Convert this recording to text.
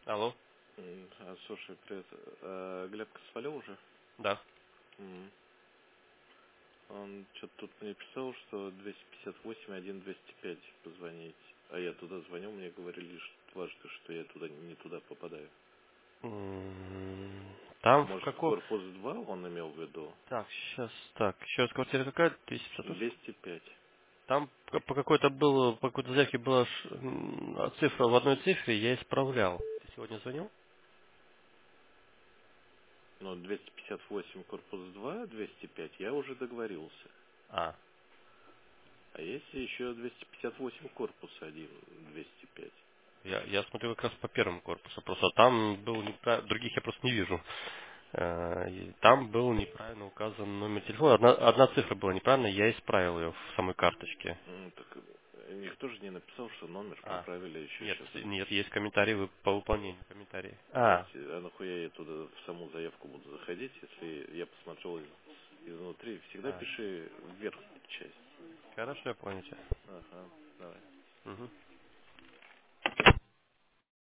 Алло. Слушай, привет. Глебка свалил уже? Да. М. Он что-то тут мне писал, что 258-1205 позвонить. А я туда звонил, мне говорили что дважды, что я туда не туда попадаю. Там в Может, каком... корпус 2 он имел в виду? Так, сейчас, так. Еще раз, квартира какая? 258? 205. Там по какой-то было, по какой-то заявке была цифра в одной цифре, я исправлял. Ты сегодня звонил? Но 258 корпус 2, 205 я уже договорился. А, А если еще 258 корпус 1, 205? я смотрю как раз по первому корпусу. Просто там был других я просто не вижу. И там был неправильно указан номер телефона. Одна цифра была неправильная, я исправил ее в самой карточке. Так никто же не написал, что номер А, поправили еще нет, сейчас. нет, есть комментарии по выполнению комментарии. То А, есть, а нахуя я туда в саму заявку буду заходить, если я посмотрел изнутри? Всегда а, пиши вверх часть. хорошо, я понял тебя. Ага, давай. Мгм.